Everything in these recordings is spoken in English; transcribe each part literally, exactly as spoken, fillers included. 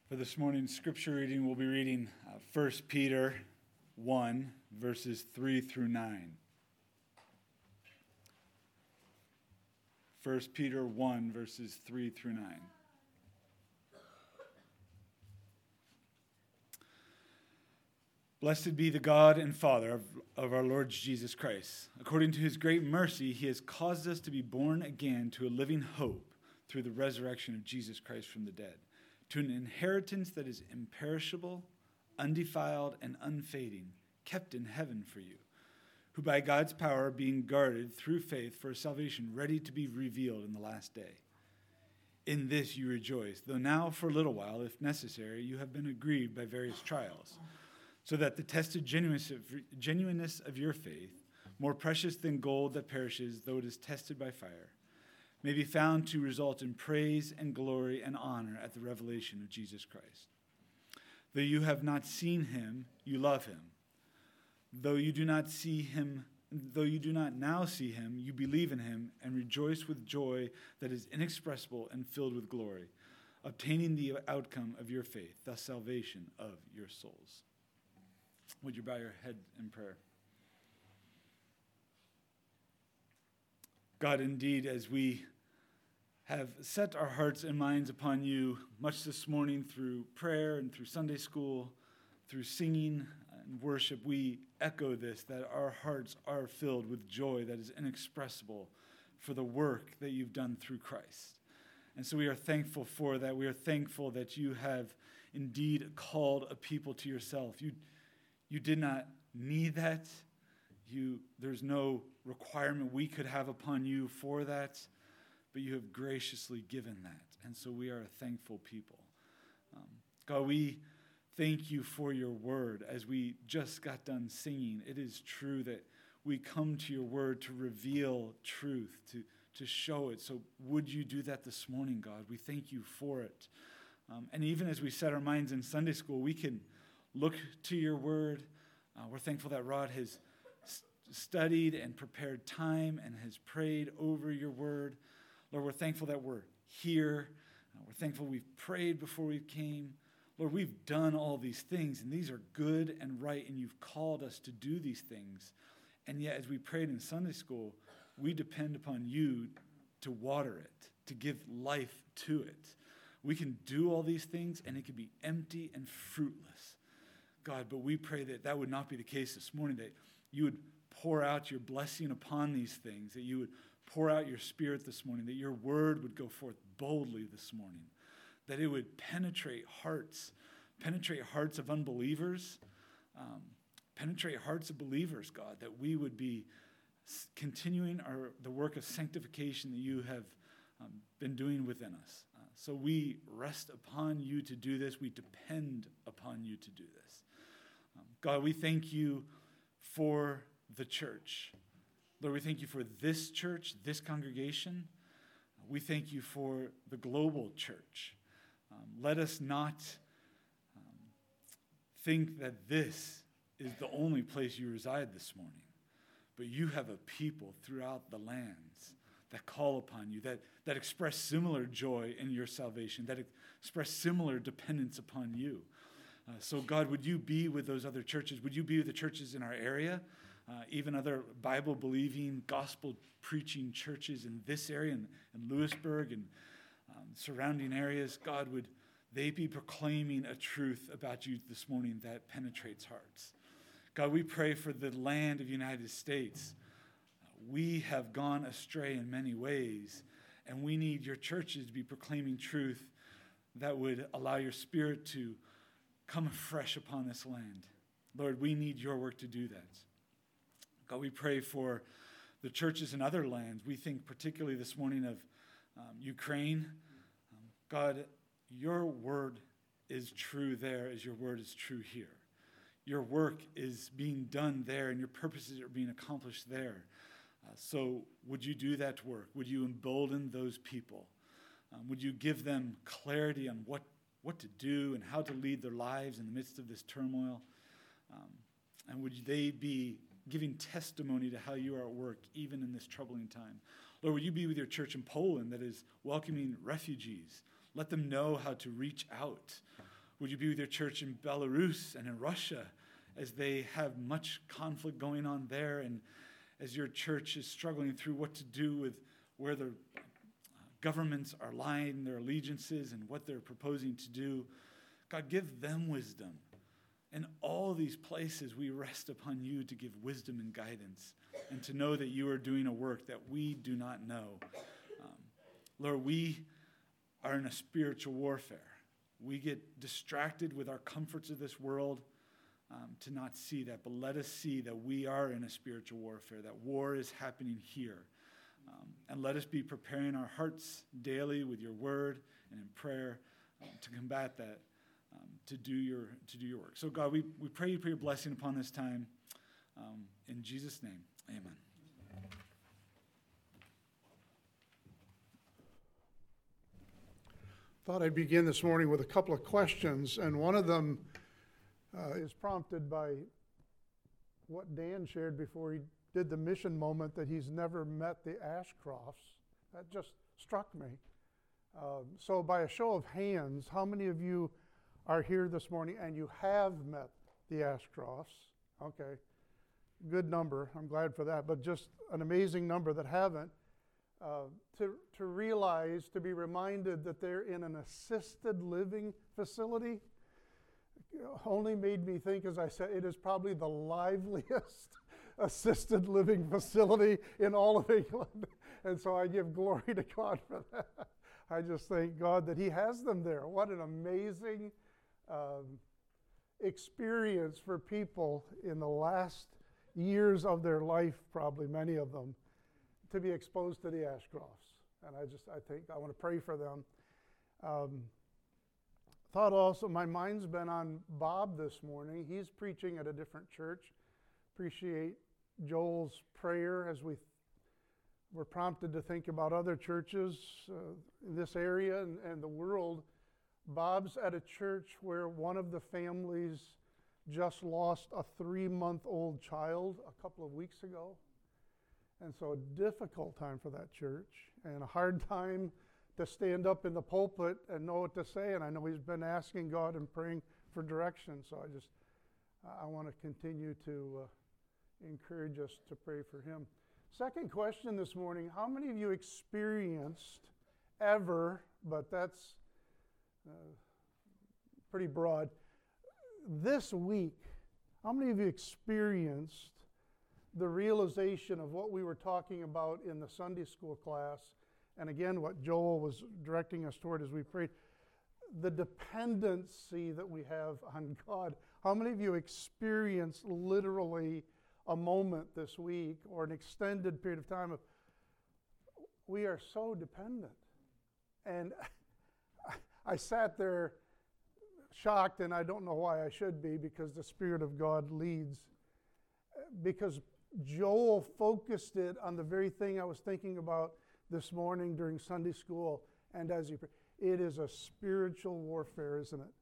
For this morning's scripture reading, we'll be reading uh, First Peter one, verses three through nine. First Peter one, verses three through nine. Blessed be the God and Father of, of our Lord Jesus Christ. According to his great mercy, he has caused us to be born again to a living hope through the resurrection of Jesus Christ from the dead, to an inheritance that is imperishable, undefiled, and unfading, kept in heaven for you, who by God's power are being guarded through faith for a salvation ready to be revealed in the last day. In this you rejoice, though now for a little while, if necessary, you have been aggrieved by various trials, so that the tested genuineness of your faith, more precious than gold that perishes, though it is tested by fire, may be found to result in praise and glory and honor at the revelation of Jesus Christ. Though you have not seen him, you love him. Though you do not see him, though you do not now see him, you believe in him and rejoice with joy that is inexpressible and filled with glory, obtaining the outcome of your faith, the salvation of your souls. Would you bow your head in prayer? God, indeed, as we have set our hearts and minds upon you much this morning through prayer and through Sunday school, through singing and worship, we echo this, that our hearts are filled with joy that is inexpressible for the work that you've done through Christ. And so we are thankful for that. We are thankful that you have indeed called a people to yourself. You, you did not need that. You, there's no requirement we could have upon you for that, but you have graciously given that. And so we are a thankful people. Um, God, we thank you for your word. As we just got done singing, it is true that we come to your word to reveal truth, to, to show it. So would you do that this morning, God? We thank you for it. Um, and even as we set our minds in Sunday school, we can look to your word. Uh, we're thankful that Rod has st- studied and prepared time and has prayed over your word. Lord, we're thankful that we're here. Uh, we're thankful we've prayed before we came. Lord, we've done all these things, and these are good and right, and you've called us to do these things. And yet, as we prayed in Sunday school, we depend upon you to water it, to give life to it. We can do all these things, and it can be empty and fruitless. God, but we pray that that would not be the case this morning, that you would pour out your blessing upon these things, that you would pour out your spirit this morning, that your word would go forth boldly this morning, that it would penetrate hearts, penetrate hearts of unbelievers, um, penetrate hearts of believers, God, that we would be continuing our the work of sanctification that you have um, been doing within us. Uh, so we rest upon you to do this. We depend upon you to do this. Um, God, we thank you for the church. Lord, we thank you for this church, this congregation. We thank you for the global church. Um, let us not um, think that this is the only place you reside this morning, but you have a people throughout the lands that call upon you, that, that express similar joy in your salvation, that express similar dependence upon you. Uh, so God, would you be with those other churches? Would you be with the churches in our area? Uh, even other Bible-believing, gospel-preaching churches in this area, in, in Lewisburg and um, surrounding areas, God, would they be proclaiming a truth about you this morning that penetrates hearts? God, we pray for the land of the United States. Uh, we have gone astray in many ways, and we need your churches to be proclaiming truth that would allow your spirit to come afresh upon this land. Lord, we need your work to do that. God, we pray for the churches in other lands. We think particularly this morning of um, Ukraine. Um, God, your word is true there as your word is true here. Your work is being done there and your purposes are being accomplished there. Uh, so would you do that work? Would you embolden those people? Um, would you give them clarity on what, what to do and how to lead their lives in the midst of this turmoil? Um, and would they be giving testimony to how you are at work even in this troubling time? Lord, would you be with your church in Poland that is welcoming refugees? Let them know how to reach out. Would you be with your church in Belarus and in Russia as they have much conflict going on there, and as your church is struggling through what to do with where the governments are lying their allegiances and what they're proposing to do. God, give them wisdom. In all these places, we rest upon you to give wisdom and guidance and to know that you are doing a work that we do not know. Um, Lord, we are in a spiritual warfare. We get distracted with our comforts of this world um, to not see that. But let us see that we are in a spiritual warfare, that war is happening here. Um, and let us be preparing our hearts daily with your word and in prayer um, to combat that. Um, to do your to do your work. So God, we, we pray you for your blessing upon this time. Um, in Jesus' name, amen. Thought I'd begin this morning with a couple of questions, and one of them uh, is prompted by what Dan shared before he did the mission moment, that he's never met the Ashcrofts. That just struck me. Uh, so by a show of hands, how many of you are here this morning and you have met the Ashcrofts? Okay, good number. I'm glad for that. But just an amazing number that haven't. Uh, to to realize, to be reminded that they're in an assisted living facility, only made me think, as I said, it is probably the liveliest assisted living facility in all of England. And so I give glory to God for that. I just thank God that he has them there. What an amazing Um, experience for people in the last years of their life, probably many of them, to be exposed to the Ashcrofts. And I just, I think, I want to pray for them. Um, thought also, my mind's been on Bob this morning. He's preaching at a different church. Appreciate Joel's prayer as we th- were prompted to think about other churches uh, in this area and, and the world. Bob's at a church where one of the families just lost a three-month-old child a couple of weeks ago. And so a difficult time for that church and a hard time to stand up in the pulpit and know what to say. And I know he's been asking God and praying for direction. So I just, I want to continue to uh, encourage us to pray for him. Second question this morning, how many of you experienced ever, but that's Uh, pretty broad. This week, how many of you experienced the realization of what we were talking about in the Sunday school class, and again, what Joel was directing us toward as we prayed, the dependency that we have on God? How many of you experienced literally a moment this week or an extended period of time of, we are so dependent? And I sat there shocked, and I don't know why I should be, because the Spirit of God leads. Because Joel focused it on the very thing I was thinking about this morning during Sunday school, and as he prayed. It is a spiritual warfare, isn't it?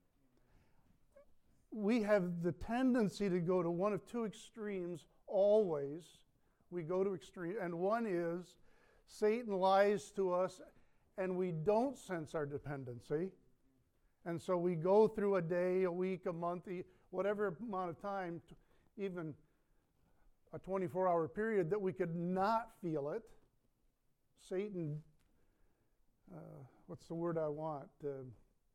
We have the tendency to go to one of two extremes always. We go to extreme, and one is Satan lies to us and we don't sense our dependency. And so we go through a day, a week, a month, whatever amount of time, even a twenty-four hour period, that we could not feel it. Satan, uh, what's the word I want? Uh,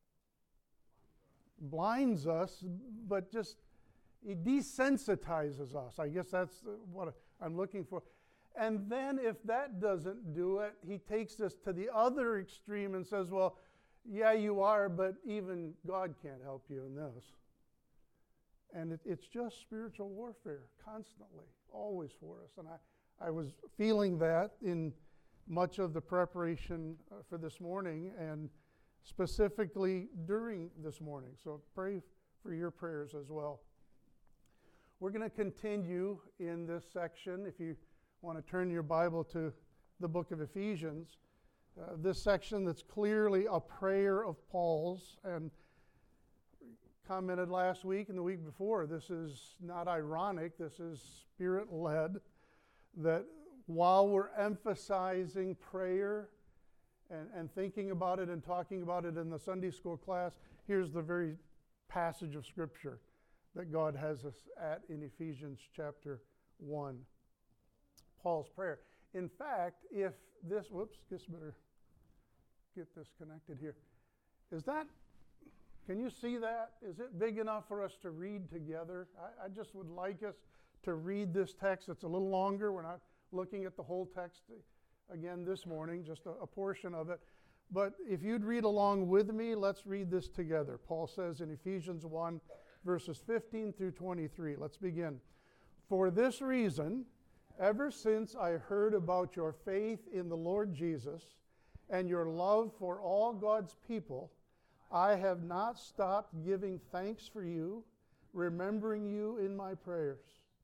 blinds us, but just, he desensitizes us. I guess that's what I'm looking for. And then if that doesn't do it, he takes us to the other extreme and says, well, yeah, you are, but even God can't help you in this. And it, it's just spiritual warfare constantly, always for us. And I, I was feeling that in much of the preparation uh, for this morning, and specifically during this morning. So pray for your prayers as well. We're going to continue in this section. If you want to turn your Bible to the book of Ephesians, uh, this section that's clearly a prayer of Paul's, and commented last week and the week before, this is not ironic, this is Spirit-led, that while we're emphasizing prayer and, and thinking about it and talking about it in the Sunday school class, here's the very passage of Scripture that God has us at in Ephesians chapter one. Paul's prayer. In fact, if this, whoops, just better get this connected here. Is that, can you see that? Is it big enough for us to read together? I, I just would like us to read this text. It's a little longer. We're not looking at the whole text again this morning, just a, a portion of it. But if you'd read along with me, let's read this together. Paul says in Ephesians one, verses fifteen through twenty-three. Let's begin. For this reason, ever since I heard about your faith in the Lord Jesus and your love for all God's people, I have not stopped giving thanks for you, remembering you in my prayers.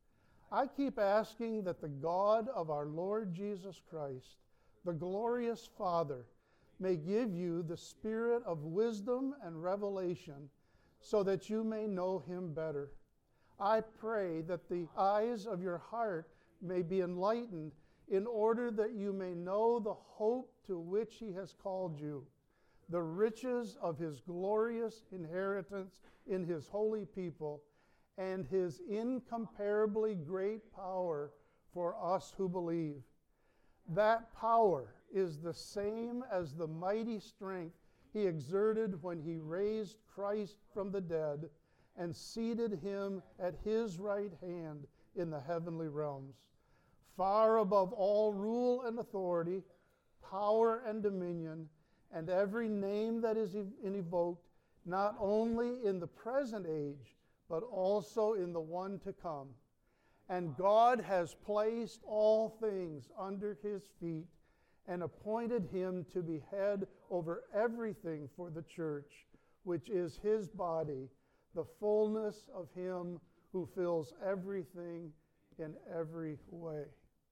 I keep asking that the God of our Lord Jesus Christ, the glorious Father, may give you the spirit of wisdom and revelation so that you may know him better. I pray that the eyes of your heart may be enlightened in order that you may know the hope to which he has called you, the riches of his glorious inheritance in his holy people, and his incomparably great power for us who believe. That power is the same as the mighty strength he exerted when he raised Christ from the dead and seated him at his right hand in the heavenly realms, far above all rule and authority, power and dominion, and every name that is invoked, not only in the present age, but also in the one to come. And God has placed all things under his feet and appointed him to be head over everything for the church, which is his body, the fullness of him who fills everything in every way.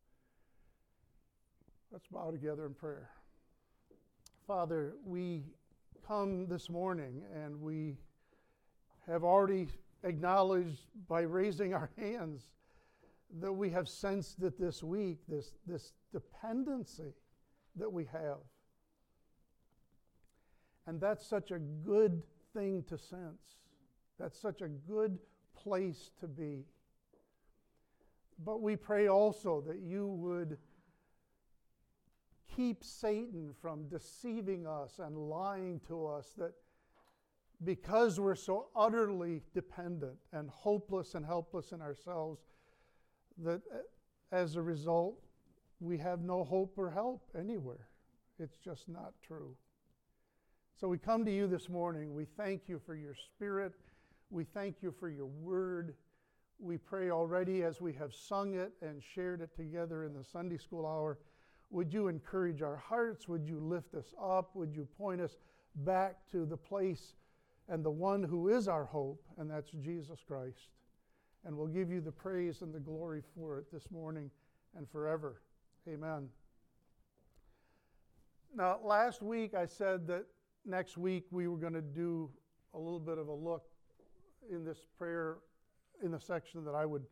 Let's bow together in prayer. Father, we come this morning and we have already acknowledged by raising our hands that we have sensed it this week, this, this dependency that we have. And that's such a good thing to sense. That's such a good place to be. But we pray also that you would keep Satan from deceiving us and lying to us, that because we're so utterly dependent and hopeless and helpless in ourselves, that as a result, we have no hope or help anywhere. It's just not true. So we come to you this morning. We thank you for your Spirit. We thank you for your word. We pray already as we have sung it and shared it together in the Sunday school hour, would you encourage our hearts? Would you lift us up? Would you point us back to the place and the one who is our hope, and that's Jesus Christ. And we'll give you the praise and the glory for it this morning and forever. Amen. Now, last week I said that next week we were going to do a little bit of a look in this prayer in the section that I would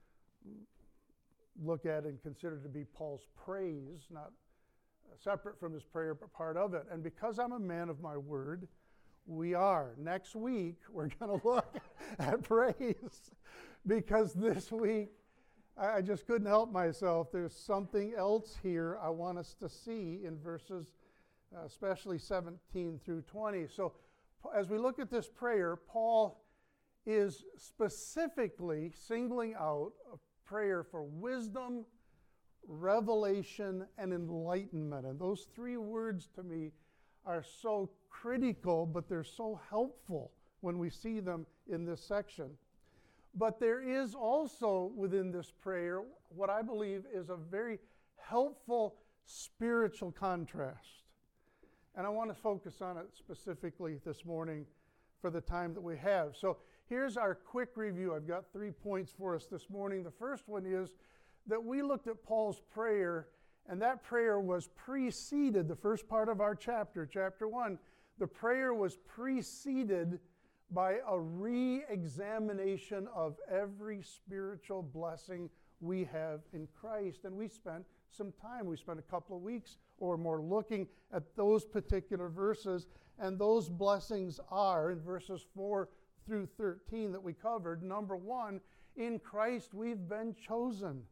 look at and consider to be Paul's praise, not separate from his prayer, but part of it. And because I'm a man of my word, we are. Next week, we're going to look at praise, because this week, I just couldn't help myself. There's something else here I want us to see in verses, uh, especially seventeen through twenty. So as we look at this prayer, Paul is specifically singling out a prayer for wisdom, revelation, and enlightenment. And those three words to me are so critical, but they're so helpful when we see them in this section. But there is also within this prayer what I believe is a very helpful spiritual contrast. And I want to focus on it specifically this morning for the time that we have. So here's our quick review. I've got three points for us this morning. The first one is that we looked at Paul's prayer, and that prayer was preceded, the first part of our chapter, chapter one, the prayer was preceded by a re-examination of every spiritual blessing we have in Christ. And we spent some time, we spent a couple of weeks or more looking at those particular verses. And those blessings are, in verses four through thirteen that we covered, number one, in Christ we've been chosen.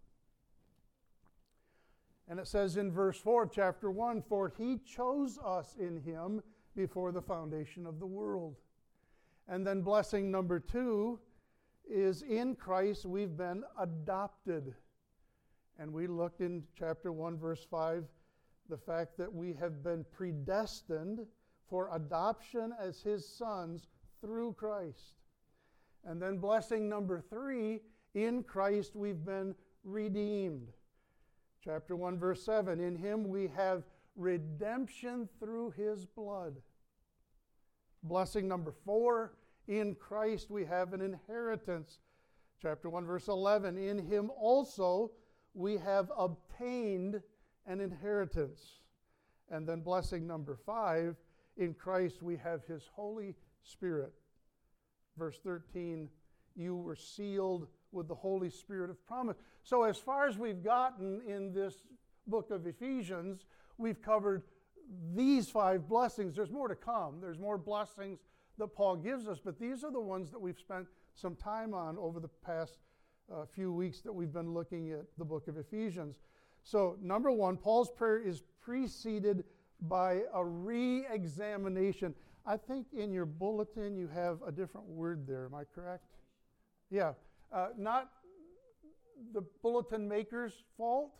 And it says in verse four of chapter one, for he chose us in him before the foundation of the world. And then blessing number two is in Christ we've been adopted. And we looked in chapter one, verse five, the fact that we have been predestined for adoption as his sons through Christ. And then blessing number three, in Christ we've been redeemed. Chapter one, verse seven, in him we have redemption through his blood. Blessing number four, in Christ we have an inheritance. Chapter one, verse eleven, in him also we have obtained an inheritance. And then blessing number five, in Christ we have his Holy Spirit. Verse thirteen, you were sealed with the Holy Spirit of promise. So as far as we've gotten in this book of Ephesians, we've covered these five blessings. There's more to come. There's more blessings that Paul gives us, but these are the ones that we've spent some time on over the past uh, few weeks that we've been looking at the book of Ephesians. So number one, Paul's prayer is preceded by a re-examination. I think in your bulletin you have a different word there. Am I correct? Yeah. Uh, not the bulletin maker's fault.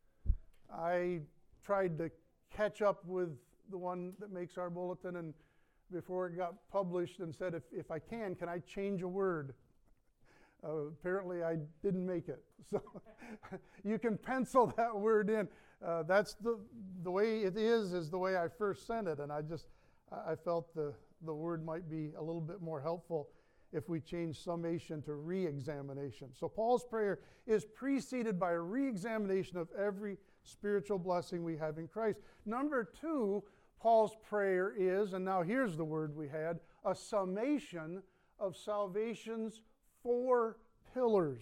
I tried to catch up with the one that makes our bulletin, and before it got published, and said, if, if I can, can I change a word? Uh, apparently I didn't make it. So you can pencil that word in. Uh, that's the, the way it is, is the way I first sent it, and I just, I felt the, the word might be a little bit more helpful if we change summation to re-examination. So Paul's prayer is preceded by a re-examination of every spiritual blessing we have in Christ. Number two, Paul's prayer is, and now here's the word we had, a summation of salvation's four pillars.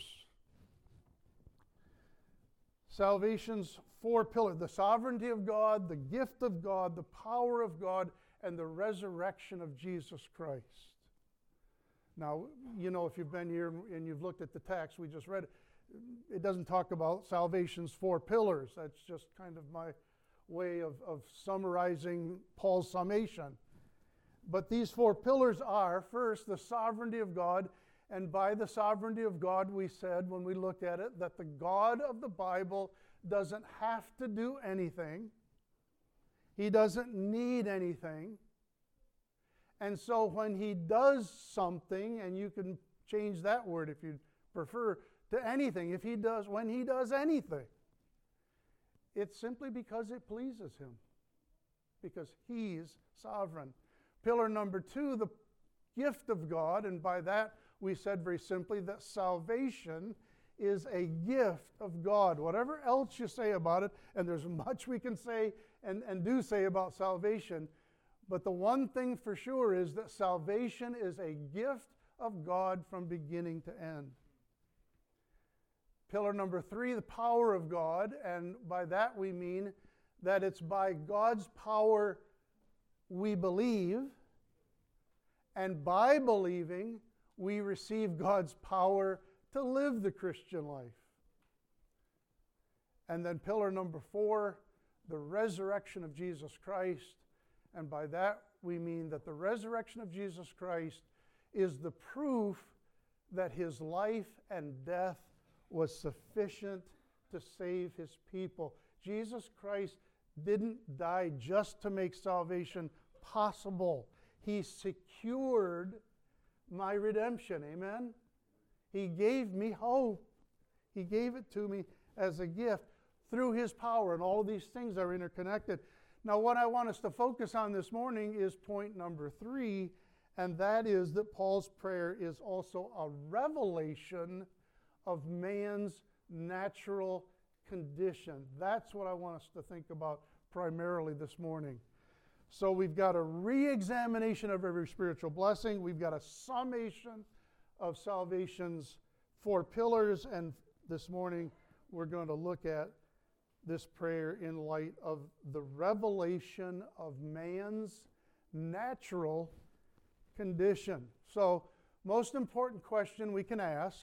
Salvation's four pillars: the sovereignty of God, the gift of God, the power of God, and the resurrection of Jesus Christ. Now, you know, if you've been here and you've looked at the text, we just read it, it doesn't talk about salvation's four pillars. That's just kind of my way of, of summarizing Paul's summation. But these four pillars are, first, the sovereignty of God. And by the sovereignty of God, we said when we looked at it that the God of the Bible doesn't have to do anything. He doesn't need anything. And so when he does something, and you can change that word if you prefer to anything, if he does, when he does anything, it's simply because it pleases him, because he's sovereign. Pillar number two, the gift of God, and by that we said very simply that salvation is a gift of God. Whatever else you say about it, and there's much we can say and, and do say about salvation, but the one thing for sure is that salvation is a gift of God from beginning to end. Pillar number three, the power of God, and by that we mean that it's by God's power we believe, and by believing we receive God's power to live the Christian life. And then pillar number four, the resurrection of Jesus Christ. And by that we mean that the resurrection of Jesus Christ is the proof that his life and death was sufficient to save his people. Jesus Christ didn't die just to make salvation possible. He secured my redemption. Amen? He gave me hope. He gave it to me as a gift through his power, and all of these things are interconnected. Now, what I want us to focus on this morning is point number three, and that is that Paul's prayer is also a revelation of man's natural condition. That's what I want us to think about primarily this morning. So we've got a re-examination of every spiritual blessing. We've got a summation of salvation's four pillars, and this morning we're going to look at this prayer in light of the revelation of man's natural condition. So, most important question we can ask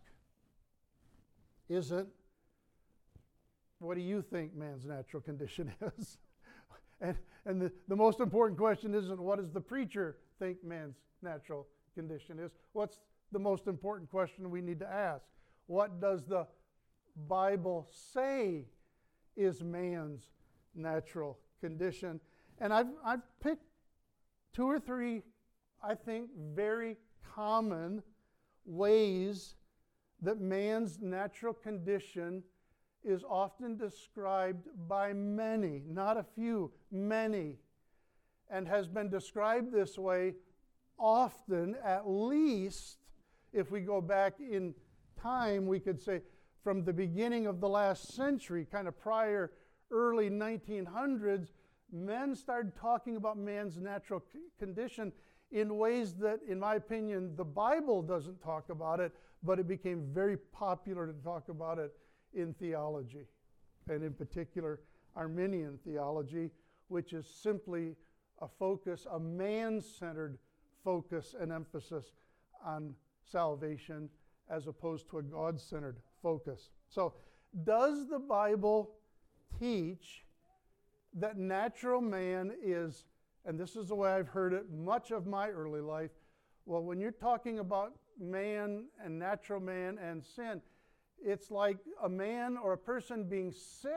isn't, what do you think man's natural condition is? and and the, the most important question isn't, what does the preacher think man's natural condition is? What's the most important question we need to ask? What does the Bible say is man's natural condition? And I've, I've picked two or three, I think, very common ways that man's natural condition is often described by many, not a few, many, and has been described this way often, at least, if we go back in time, we could say from the beginning of the last century, kind of prior early nineteen hundreds, men started talking about man's natural c- condition in ways that, in my opinion, the Bible doesn't talk about it, but it became very popular to talk about it in theology, and in particular Arminian theology, which is simply a focus, a man-centered focus and emphasis on salvation as opposed to a God-centered focus. So, does the Bible teach that natural man is, and this is the way I've heard it much of my early life, well, when you're talking about man and natural man and sin, it's like a man or a person being sick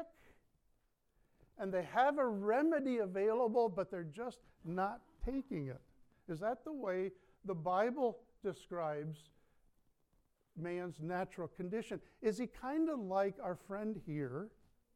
and they have a remedy available, but they're just not taking it. Is that the way the Bible describes man's natural condition? Is he kind of like our friend here?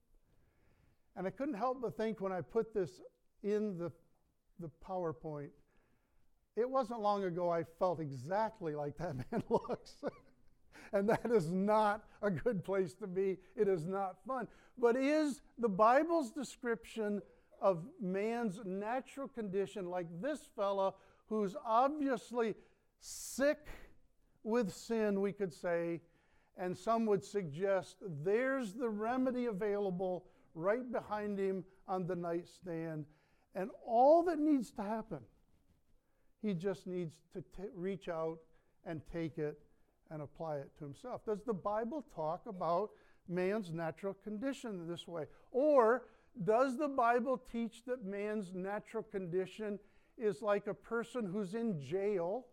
And I couldn't help but think when I put this in the, the PowerPoint, it wasn't long ago I felt exactly like that man looks. And that is not a good place to be. It is not fun. But is the Bible's description of man's natural condition like this fella who's obviously sick with sin, we could say, and some would suggest there's the remedy available right behind him on the nightstand, and all that needs to happen, he just needs to t- reach out and take it and apply it to himself. Does the Bible talk about man's natural condition this way? Or does the Bible teach that man's natural condition is like a person who's in jail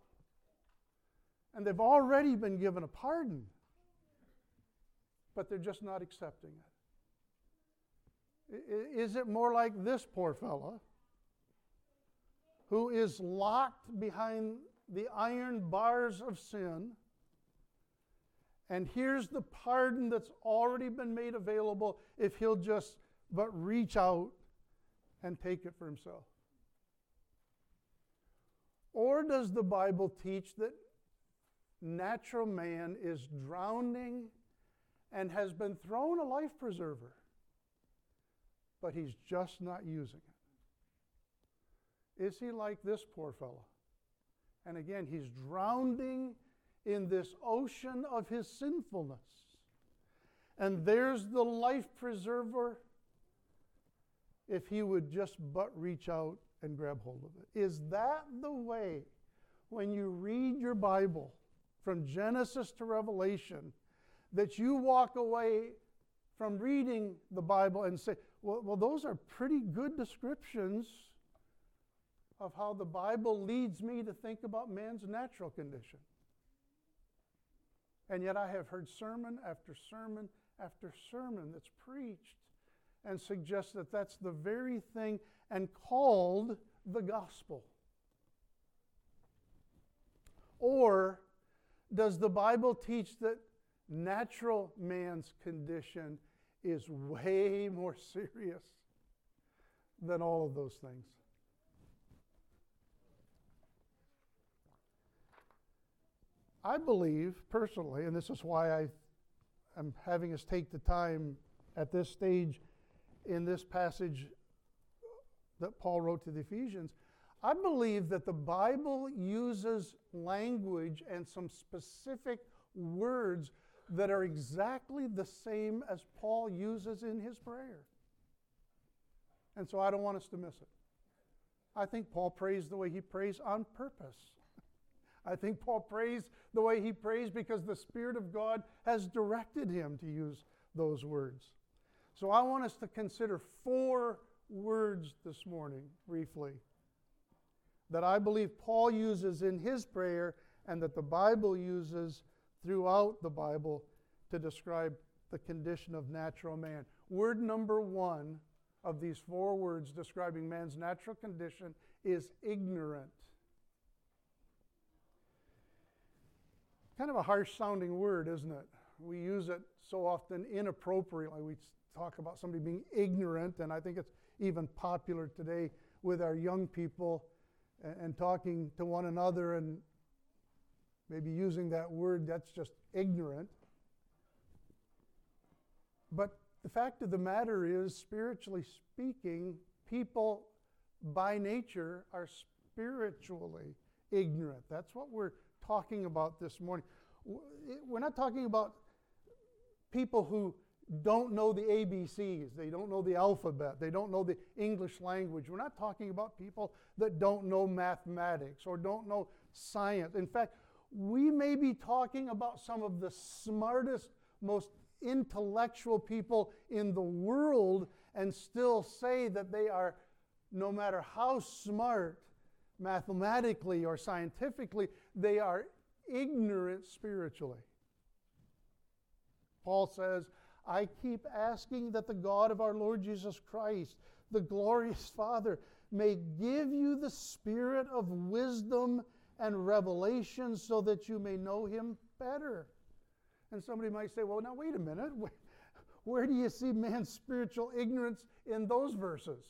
and they've already been given a pardon, but they're just not accepting it? Is it more like this poor fella who is locked behind the iron bars of sin, and here's the pardon that's already been made available if he'll just but reach out and take it for himself? Or does the Bible teach that natural man is drowning and has been thrown a life preserver, but he's just not using it? Is he like this poor fellow? And again, he's drowning in this ocean of his sinfulness. And there's the life preserver if he would just but reach out and grab hold of it. Is that the way, when you read your Bible from Genesis to Revelation, that you walk away from reading the Bible and say, well, well those are pretty good descriptions of how the Bible leads me to think about man's natural condition? And yet I have heard sermon after sermon after sermon that's preached and suggests that that's the very thing and called the gospel. Or does the Bible teach that natural man's condition is way more serious than all of those things? I believe personally, and this is why I am having us take the time at this stage in this passage that Paul wrote to the Ephesians, I believe that the Bible uses language and some specific words that are exactly the same as Paul uses in his prayer. And so I don't want us to miss it. I think Paul prays the way he prays on purpose. I think Paul prays the way he prays because the Spirit of God has directed him to use those words. So I want us to consider four words this morning, briefly, that I believe Paul uses in his prayer and that the Bible uses throughout the Bible to describe the condition of natural man. Word number one of these four words describing man's natural condition is ignorant. Kind of a harsh-sounding word, isn't it? We use it so often inappropriately. We talk about somebody being ignorant, and I think it's even popular today with our young people and, and talking to one another and maybe using that word, that's just ignorant. But the fact of the matter is, spiritually speaking, people by nature are spiritually ignorant. That's what we're talking about this morning. We're not talking about people who don't know the A B Cs. They don't know the alphabet. They don't know the English language. We're not talking about people that don't know mathematics or don't know science. In fact, we may be talking about some of the smartest, most intellectual people in the world and still say that they are, no matter how smart mathematically or scientifically, they are ignorant spiritually. Paul says, I keep asking that the God of our Lord Jesus Christ, the glorious Father, may give you the spirit of wisdom and revelation so that you may know him better. And somebody might say, well, now wait a minute. Where, where do you see man's spiritual ignorance in those verses?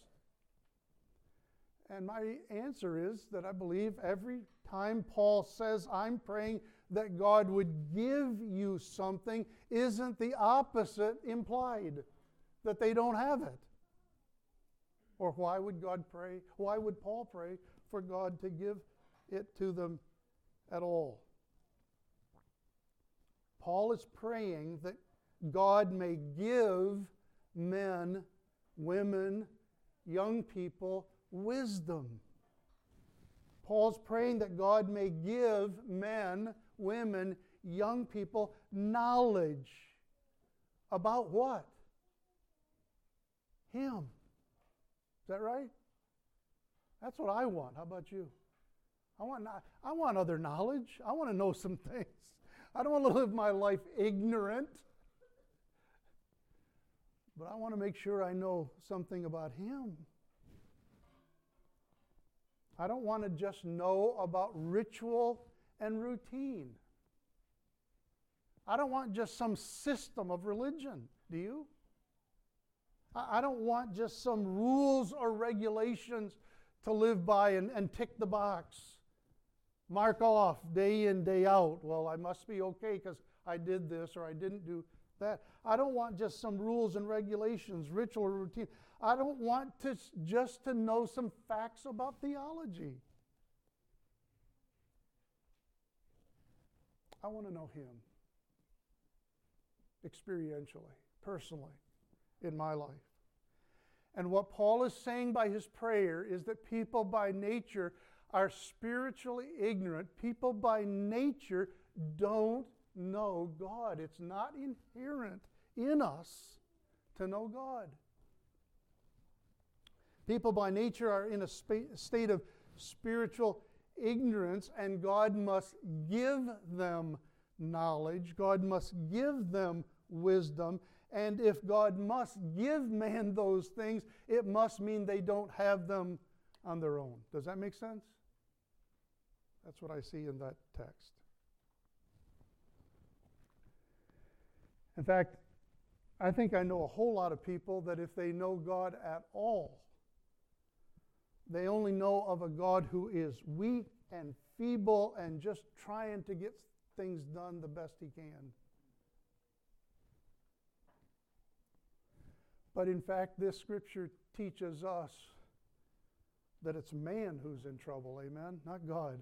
And my answer is that I believe every time Paul says, I'm praying that God would give you something, isn't the opposite implied? That they don't have it. Or why would God pray? Why would Paul pray for God to give it to them at all? Paul is praying that God may give men, women, young people wisdom. Paul's praying that God may give men, women, young people knowledge about what? Him. Is that right? That's what I want. How about you? I want, I want other knowledge. I want to know some things. I don't want to live my life ignorant. But I want to make sure I know something about Him. I don't want to just know about ritual and routine. I don't want just some system of religion. Do you? I don't want just some rules or regulations to live by and, and tick the box. Mark off day in, day out. Well, I must be okay because I did this or I didn't do that. I don't want just some rules and regulations, ritual or routine. I don't want to just to know some facts about theology. I want to know Him experientially, personally, in my life. And what Paul is saying by his prayer is that people by nature are spiritually ignorant. People by nature don't know God. It's not inherent in us to know God. People by nature are in a spa- state of spiritual ignorance, and God must give them knowledge. God must give them wisdom. And if God must give man those things, it must mean they don't have them on their own. Does that make sense? That's what I see in that text. In fact, I think I know a whole lot of people that if they know God at all, they only know of a God who is weak and feeble and just trying to get things done the best he can. But in fact, this scripture teaches us that it's man who's in trouble, amen? Not God.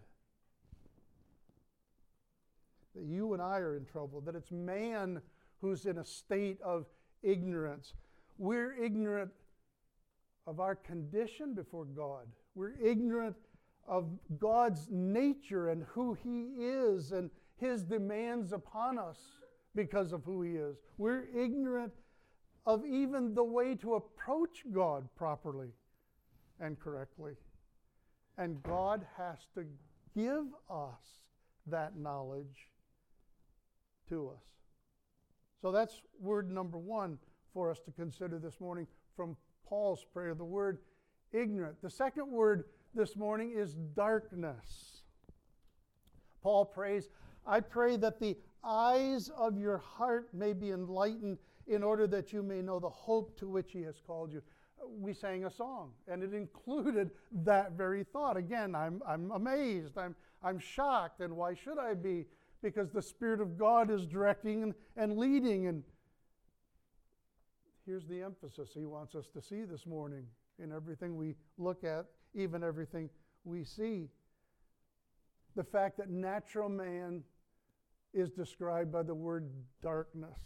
That you and I are in trouble, that it's man who's in a state of ignorance. We're ignorant of our condition before God. We're ignorant of God's nature and who He is and His demands upon us because of who He is. We're ignorant of even the way to approach God properly and correctly. And God has to give us that knowledge to us. So that's word number one for us to consider this morning from Paul's prayer, the word ignorant. The second word this morning is darkness. Paul prays, I pray that the eyes of your heart may be enlightened in order that you may know the hope to which He has called you. We sang a song, and it included that very thought. Again, I'm, I'm amazed, I'm, I'm shocked, and why should I be? Because the Spirit of God is directing and, and leading, and here's the emphasis He wants us to see this morning in everything we look at, even everything we see. The fact that natural man is described by the word darkness.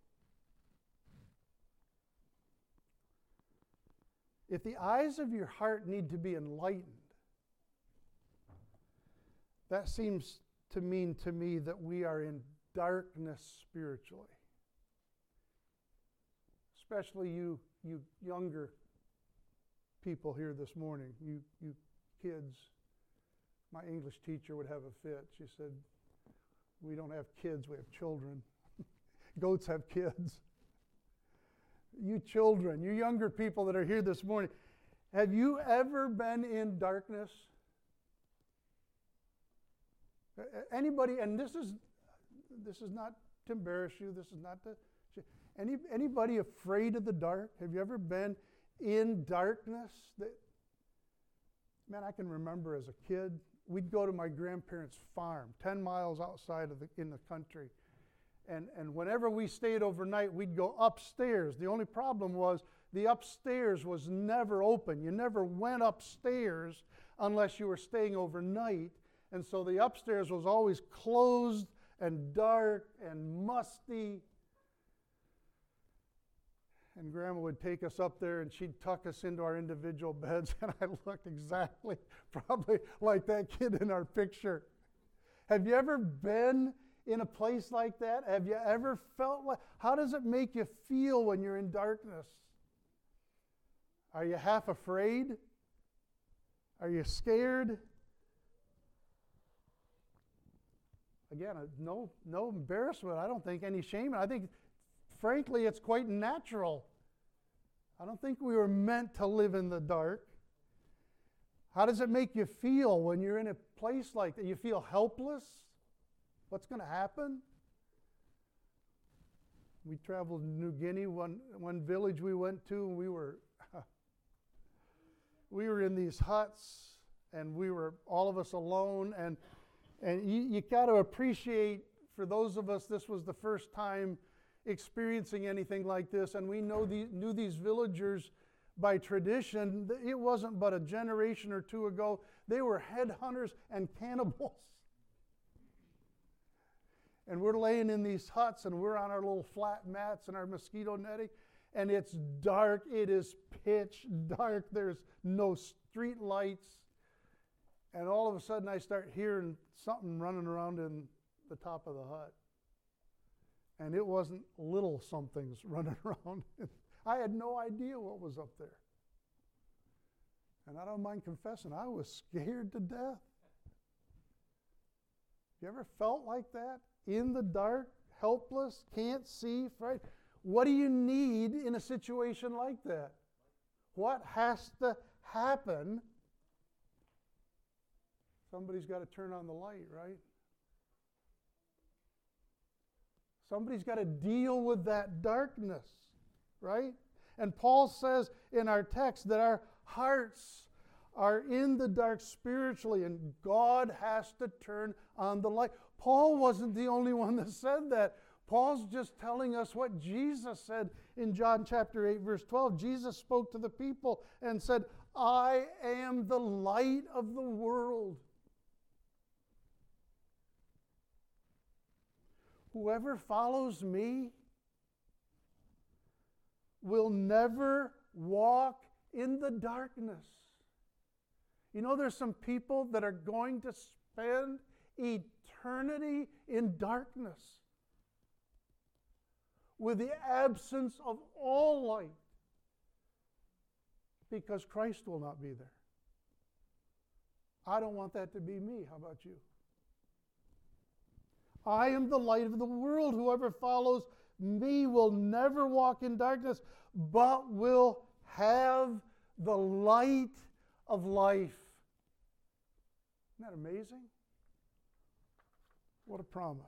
If the eyes of your heart need to be enlightened, that seems to mean to me that we are in darkness spiritually. Especially you, you younger people here this morning, you, you kids. My English teacher would have a fit. She said, we don't have kids, we have children. Goats have kids. You children, you younger people that are here this morning, have you ever been in darkness? Anybody, and this is this is not to embarrass you, this is not to, any, anybody afraid of the dark? Have you ever been in darkness? That, man, I can remember as a kid, we'd go to my grandparents' farm, ten miles outside of the, in the country. And, and whenever we stayed overnight, we'd go upstairs. The only problem was the upstairs was never open. You never went upstairs unless you were staying overnight. And so the upstairs was always closed and dark and musty. And Grandma would take us up there and she'd tuck us into our individual beds, and I looked exactly, probably like that kid in our picture. Have you ever been in a place like that? Have you ever felt like, how does it make you feel when you're in darkness? Are you half afraid? Are you scared? Again, no, no embarrassment. I don't think any shame. I think, frankly, it's quite natural. I don't think we were meant to live in the dark. How does it make you feel when you're in a place like that? You feel helpless? What's going to happen? We traveled to New Guinea, one, one village we went to, and we were we were in these huts, and we were all of us alone, and and you, you got to appreciate, for those of us, this was the first time experiencing anything like this, and we know the, knew these villagers by tradition. It wasn't but a generation or two ago. They were headhunters and cannibals. And we're laying in these huts, and we're on our little flat mats and our mosquito netting, and it's dark. It is pitch dark. There's no street lights. And all of a sudden, I start hearing something running around in the top of the hut. And it wasn't little somethings running around. I had no idea what was up there. And I don't mind confessing, I was scared to death. You ever felt like that? In the dark, helpless, can't see, frightened? What do you need in a situation like that? What has to happen? Somebody's got to turn on the light, right? Somebody's got to deal with that darkness, right? And Paul says in our text that our hearts are in the dark spiritually, and God has to turn on the light. Paul wasn't the only one that said that. Paul's just telling us what Jesus said in John chapter eight, verse twelve. Jesus spoke to the people and said, I am the light of the world. Whoever follows me will never walk in the darkness. You know, there's some people that are going to spend eternity in darkness with the absence of all light because Christ will not be there. I don't want that to be me. How about you? I am the light of the world. Whoever follows me will never walk in darkness, but will have the light of life. Isn't that amazing? What a promise.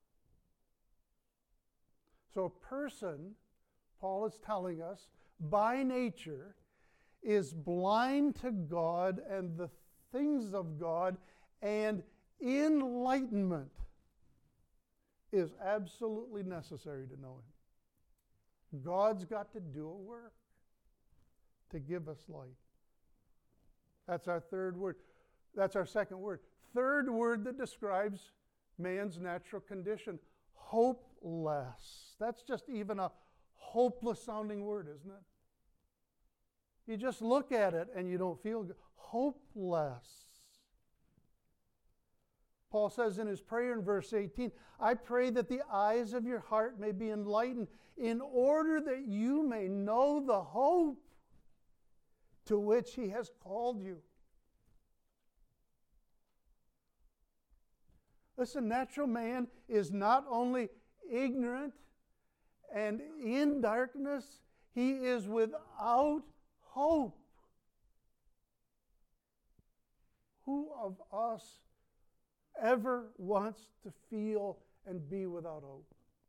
So a person, Paul is telling us, by nature, is blind to God and the things of God, and enlightenment is absolutely necessary to know Him. God's got to do a work to give us light. That's our third word. That's our second word. Third word that describes man's natural condition, hopeless. That's just even a hopeless sounding word, isn't it? You just look at it and you don't feel good. Hopeless. Paul says in his prayer in verse eighteen, I pray that the eyes of your heart may be enlightened in order that you may know the hope to which He has called you. Listen, natural man is not only ignorant and in darkness, he is without hope. Who of us ever wants to feel and be without hope?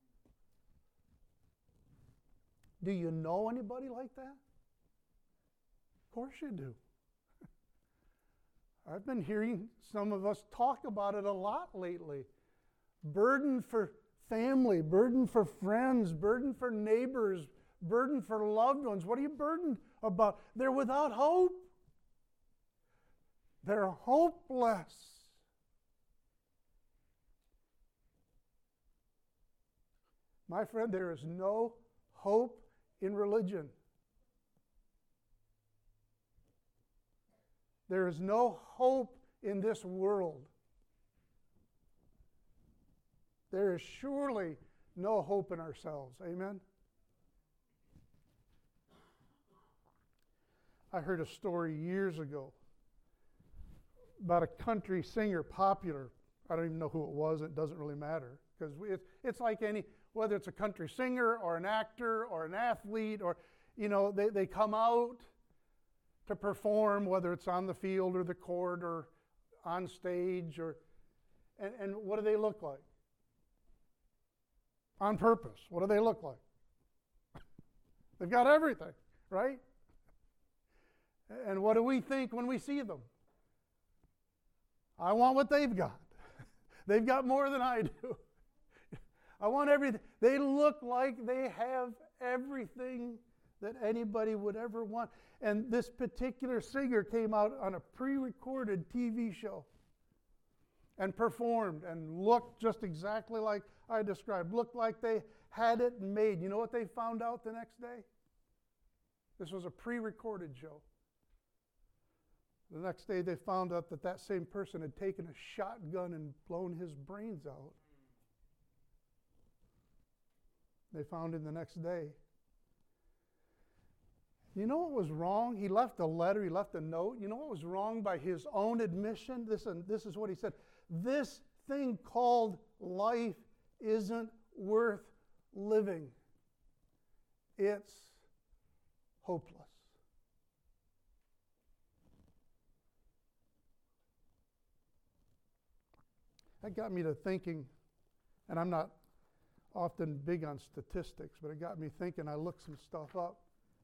Do you know anybody like that? Of course you do. I've been hearing some of us talk about it a lot lately. Burden for family, burden for friends, burden for neighbors, burden for loved ones. What are you burdened about? They're without hope. They're hopeless. My friend, there is no hope in religion. There is no hope in this world. There is surely no hope in ourselves. Amen? I heard a story years ago about a country singer, popular. I don't even know who it was. It doesn't really matter. Because it's, it's like any, whether it's a country singer or an actor or an athlete, or, you know, they, they come out to perform, whether it's on the field or the court or on stage, or and, and what do they look like? On purpose. What do they look like? They've got everything, right? And what do we think when we see them? I want what they've got. They've got more than I do. I want everything. They look like they have everything that anybody would ever want. And this particular singer came out on a pre-recorded T V show and performed and looked just exactly like I described. Looked like they had it made. You know what they found out the next day? This was a pre-recorded show. The next day they found out that that same person had taken a shotgun and blown his brains out. They found him the next day. You know what was wrong? He left a letter, he left a note. You know what was wrong by his own admission? This, this is what he said. This thing called life isn't worth living. It's hopeless. That got me to thinking, and I'm not often big on statistics, but it got me thinking. I looked some stuff up.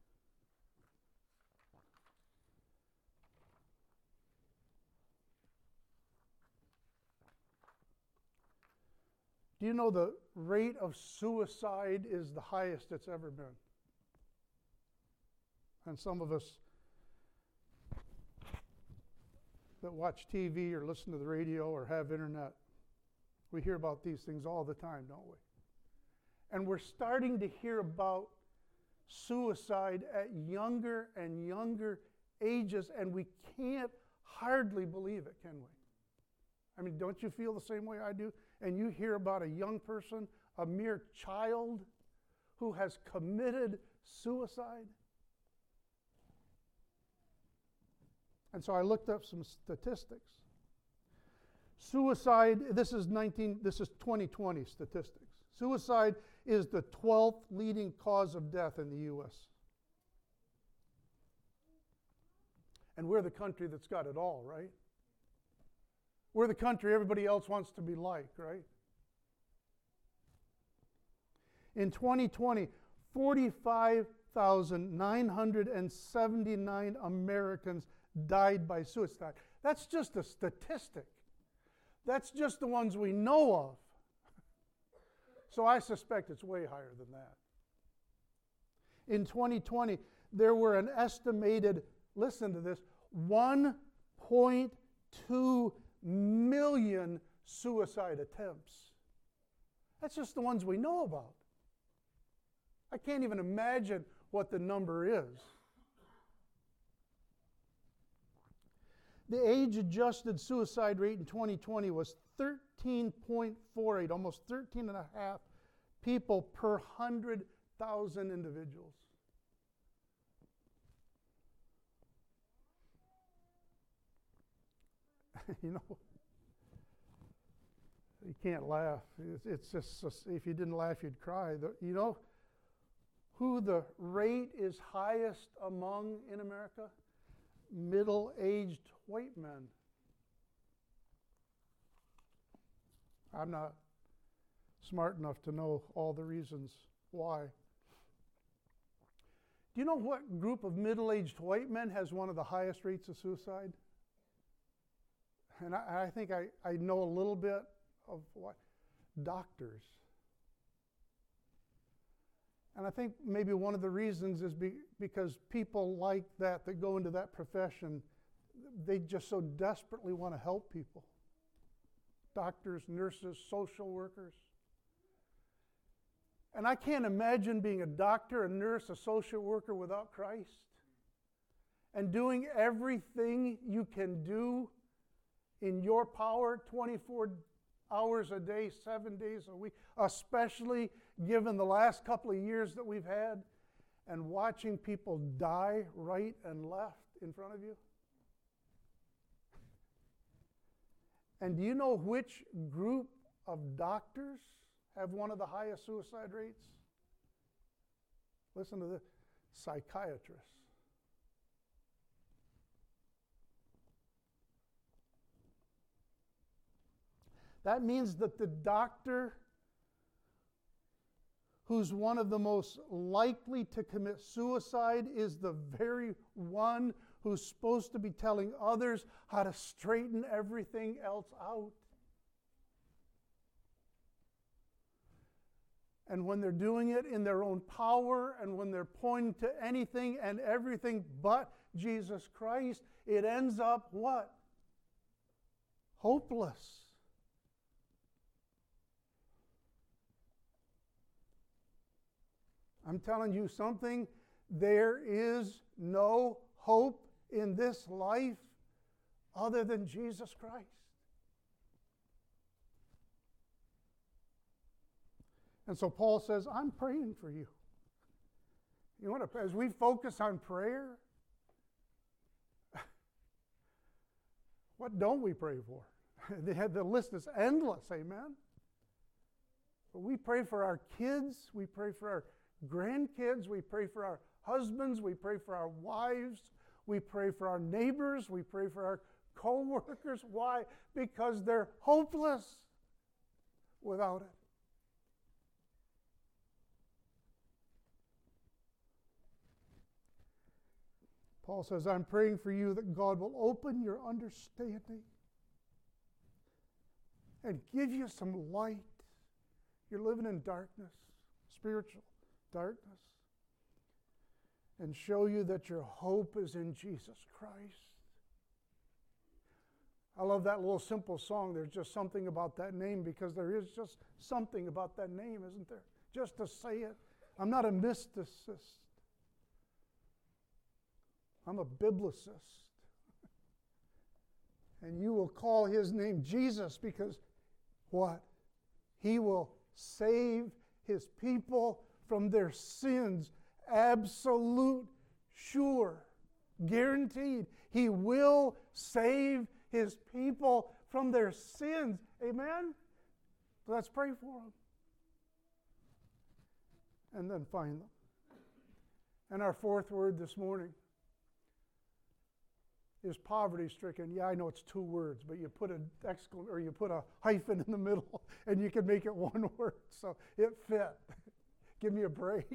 Do you know the rate of suicide is the highest it's ever been? And some of us that watch T V or listen to the radio or have internet, we hear about these things all the time, don't we? And we're starting to hear about suicide at younger and younger ages, and we can't hardly believe it, can we? I mean, don't you feel the same way I do? And you hear about a young person, a mere child, who has committed suicide. And so I looked up some statistics. Suicide, this is nineteen, this is twenty twenty statistics. Suicide is the twelfth leading cause of death in the U S. And we're the country that's got it all, right? We're the country everybody else wants to be like, right? In twenty twenty, forty-five thousand nine hundred seventy-nine Americans died by suicide. That's just a statistic. That's just the ones we know of. So I suspect it's way higher than that. In twenty twenty, there were an estimated, listen to this, one point two million suicide attempts. That's just the ones we know about. I can't even imagine what the number is. The age-adjusted suicide rate in twenty twenty was thirteen point four eight, almost thirteen and a half people per one hundred thousand individuals. You know, you can't laugh. It's just, if you didn't laugh, you'd cry. You know who the rate is highest among in America? Middle-aged white men. I'm not smart enough to know all the reasons why. Do you know what group of middle-aged white men has one of the highest rates of suicide? And I, I think I, I know a little bit of what? Doctors. And I think maybe one of the reasons is be, because people like that, that go into that profession, they just so desperately want to help people. Doctors, nurses, social workers. And I can't imagine being a doctor, a nurse, a social worker without Christ. And doing everything you can do in your power twenty-four hours a day, seven days a week, especially given the last couple of years that we've had, and watching people die right and left in front of you. And do you know which group of doctors have one of the highest suicide rates? Listen to this. Psychiatrists. That means that the doctor who's one of the most likely to commit suicide is the very one who's supposed to be telling others how to straighten everything else out. And when they're doing it in their own power, and when they're pointing to anything and everything but Jesus Christ, it ends up what? Hopeless. I'm telling you something, there is no hope in this life other than Jesus Christ. And so Paul says, I'm praying for you. You know what? As we focus on prayer, what don't we pray for? The list is endless, amen? But we pray for our kids, we pray for our grandkids, we pray for our husbands, we pray for our wives, we pray for our neighbors, we pray for our co-workers. Why? Because they're hopeless without it. Paul says, I'm praying for you that God will open your understanding and give you some light. You're living in darkness, spiritual darkness, and show you that your hope is in Jesus Christ. I love that little simple song. There's just something about that name, because there is just something about that name, isn't there? Just to say it. I'm not a mysticist. I'm a biblicist. And you will call his name Jesus because what? He will save his people from their sins. Absolute, sure, guaranteed. He will save his people from their sins. Amen? So let's pray for them. And then find them. And our fourth word this morning is poverty-stricken. Yeah, I know it's two words, but you put an exclam- or you put a hyphen in the middle, and you can make it one word. So it fit. Give me a break.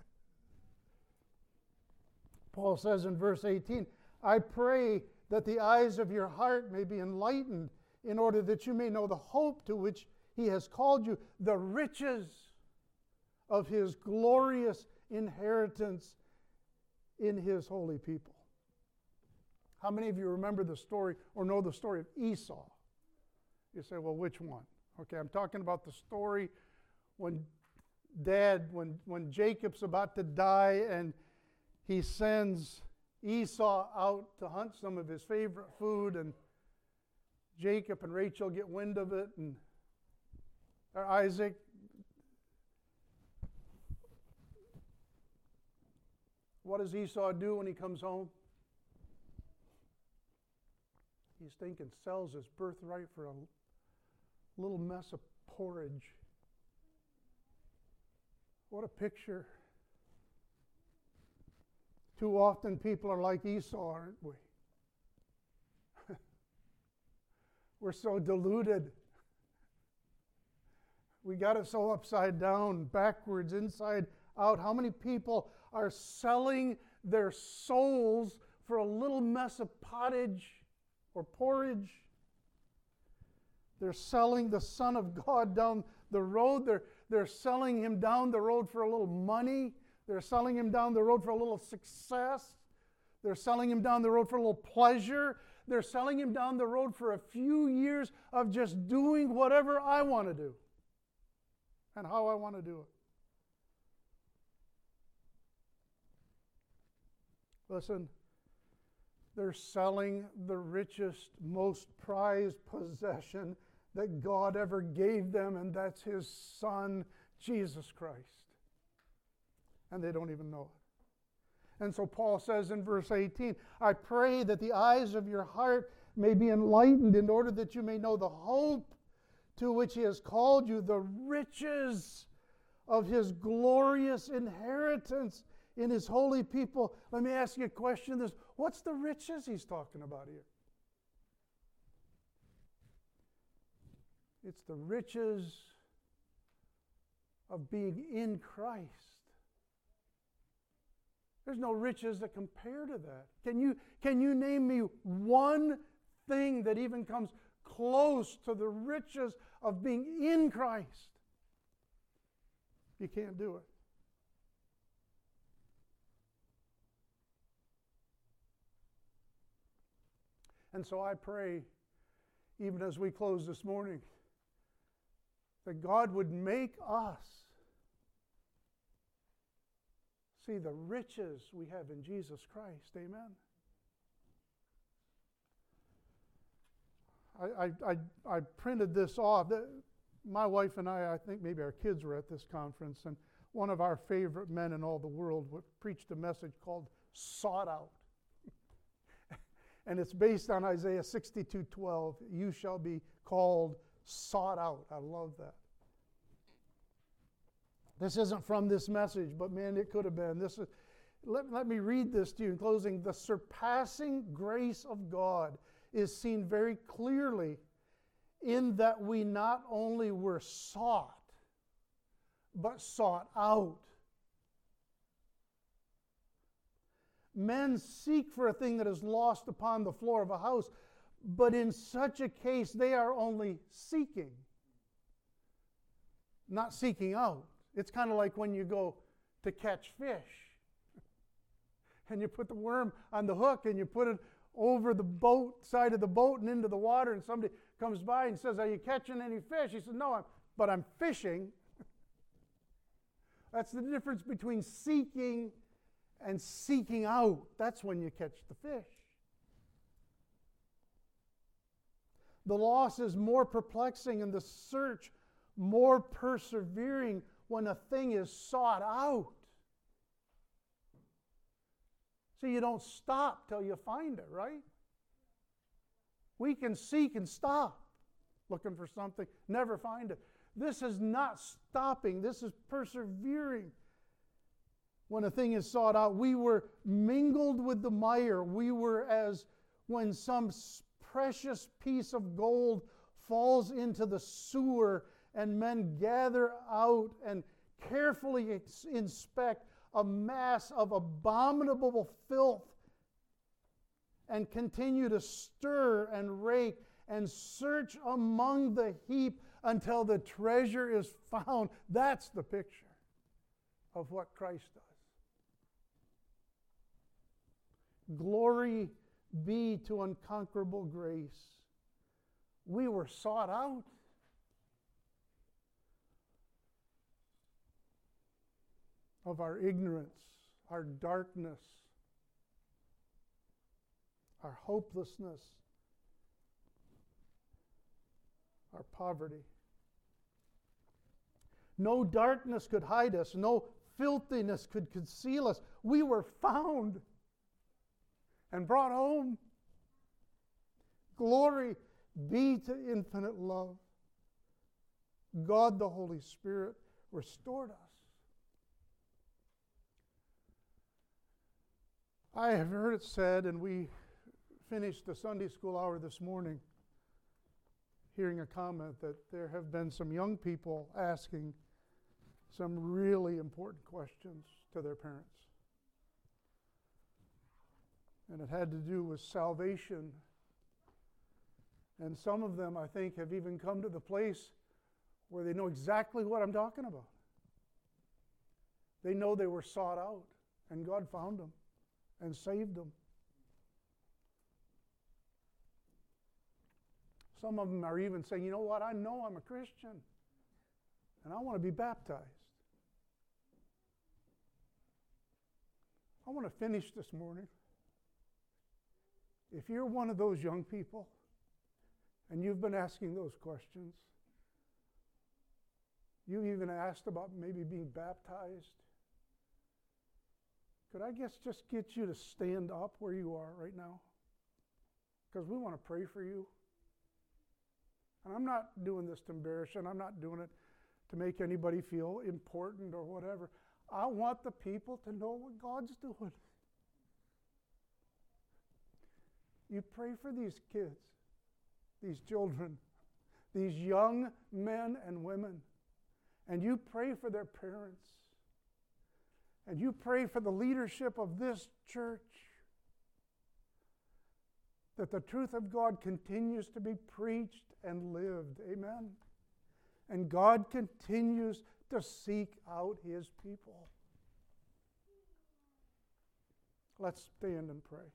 Paul says in verse eighteen, I pray that the eyes of your heart may be enlightened, in order that you may know the hope to which he has called you, the riches of his glorious inheritance in his holy people. How many of you remember the story or know the story of Esau? You say, well, which one? Okay, I'm talking about the story when dad, when, when Jacob's about to die and he sends Esau out to hunt some of his favorite food, and Jacob and Rachel get wind of it, and or Isaac. What does Esau do when he comes home? He's thinking sells his birthright for a little mess of porridge. What a picture. Too often people are like Esau, aren't we? We're so deluded. We got it so upside down, backwards, inside out. How many people are selling their souls for a little mess of pottage or porridge? They're selling the Son of God down the road. They're, they're selling him down the road for a little money. They're selling him down the road for a little success. They're selling him down the road for a little pleasure. They're selling him down the road for a few years of just doing whatever I want to do and how I want to do it. Listen, they're selling the richest, most prized possession that God ever gave them, and that's his Son, Jesus Christ. And they don't even know it. And so Paul says in verse eighteen, I pray that the eyes of your heart may be enlightened, in order that you may know the hope to which he has called you, the riches of his glorious inheritance in his holy people. Let me ask you a question. This, what's the riches he's talking about here? It's the riches of being in Christ. There's no riches that compare to that. Can you, can you name me one thing that even comes close to the riches of being in Christ? You can't do it. And so I pray, even as we close this morning, that God would make us see the riches we have in Jesus Christ. Amen. I, I, I, I printed this off. My wife and I, I think maybe our kids were at this conference, and one of our favorite men in all the world preached a message called Sought Out. And it's based on Isaiah sixty-two twelve. You shall be called sought out. I love that. This isn't from this message, but man, it could have been. This is, let, let me read this to you in closing. The surpassing grace of God is seen very clearly in that we not only were sought, but sought out. Men seek for a thing that is lost upon the floor of a house, but in such a case, they are only seeking, not seeking out. It's kind of like when you go to catch fish and you put the worm on the hook and you put it over the boat, side of the boat and into the water, and somebody comes by and says, are you catching any fish? He says, no, I'm, but I'm fishing. That's the difference between seeking and seeking out, that's when you catch the fish. The loss is more perplexing and the search more persevering when a thing is sought out. So you don't stop till you find it, right? We can seek and stop looking for something, never find it. This is not stopping. This is persevering. When a thing is sought out, we were mingled with the mire. We were as when some precious piece of gold falls into the sewer and men gather out and carefully inspect a mass of abominable filth and continue to stir and rake and search among the heap until the treasure is found. That's the picture of what Christ does. Glory be to unconquerable grace. We were sought out. Of our ignorance, our darkness, our hopelessness, our poverty. No darkness could hide us. No filthiness could conceal us. We were found and brought home. Glory be to infinite love. God the Holy Spirit restored us. I have heard it said, and we finished the Sunday school hour this morning hearing a comment that there have been some young people asking some really important questions to their parents. And it had to do with salvation. And some of them, I think, have even come to the place where they know exactly what I'm talking about. They know they were sought out, and God found them and saved them. Some of them are even saying, you know what, I know I'm a Christian, and I want to be baptized. I want to finish this morning. If you're one of those young people, and you've been asking those questions, you even asked about maybe being baptized, could I guess just get you to stand up where you are right now? Because we want to pray for you. And I'm not doing this to embarrass you, and I'm not doing it to make anybody feel important or whatever. I want the people to know what God's doing. You pray for these kids, these children, these young men and women, and you pray for their parents. And you pray for the leadership of this church, that the truth of God continues to be preached and lived. Amen. And God continues to seek out His people. Let's stand and pray.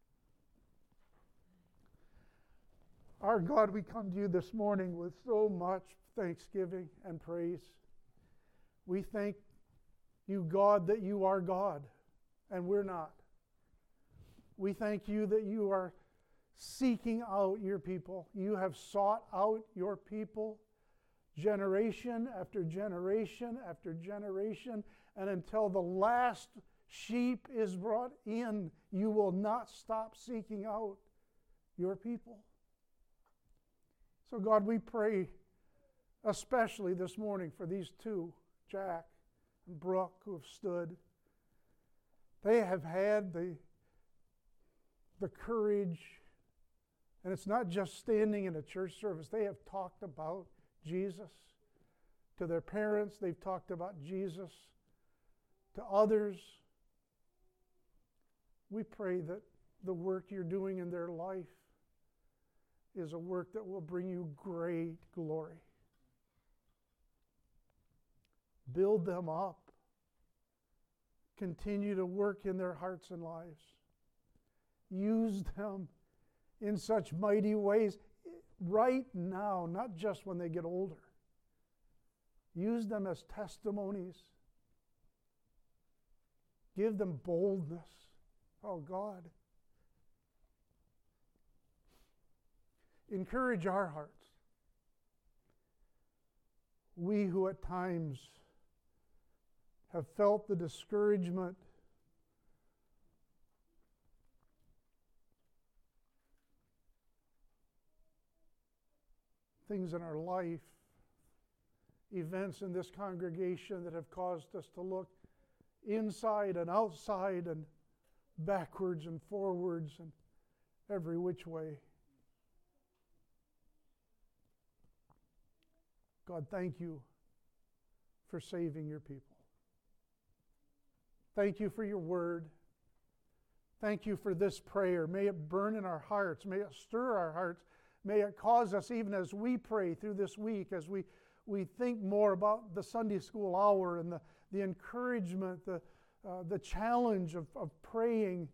Our God, we come to you this morning with so much thanksgiving and praise. We thank you, God, that you are God, and we're not. We thank you that you are seeking out your people. You have sought out your people generation after generation after generation, and until the last sheep is brought in, you will not stop seeking out your people. So God, we pray especially this morning for these two, Jack and Brooke, who have stood. They have had the, the courage, and it's not just standing in a church service. They have talked about Jesus to their parents. They've talked about Jesus to others. We pray that the work you're doing in their life is a work that will bring you great glory. Build them up. Continue to work in their hearts and lives. Use them in such mighty ways right now, not just when they get older. Use them as testimonies Give them boldness. Oh, God. Encourage our hearts. We who at times have felt the discouragement, things in our life, events in this congregation that have caused us to look inside and outside and backwards and forwards and every which way. God, thank you for saving your people. Thank you for your word. Thank you for this prayer. May it burn in our hearts. May it stir our hearts. May it cause us, even as we pray through this week, as we, we think more about the Sunday school hour and the, the encouragement, the, uh, the challenge of, of praying,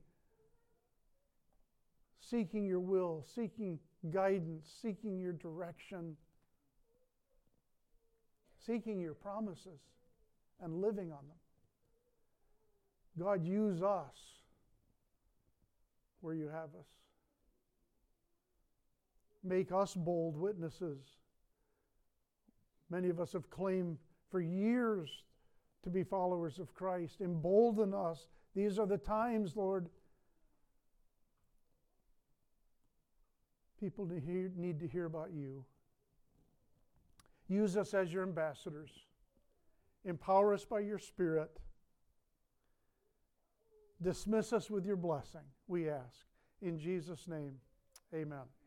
seeking your will, seeking guidance, seeking your direction, seeking your promises and living on them. God, use us where you have us. Make us bold witnesses. Many of us have claimed for years to be followers of Christ. Embolden us. These are the times, Lord. People need to hear about you. Use us as your ambassadors. Empower us by your Spirit. Dismiss us with your blessing, we ask. In Jesus' name, amen.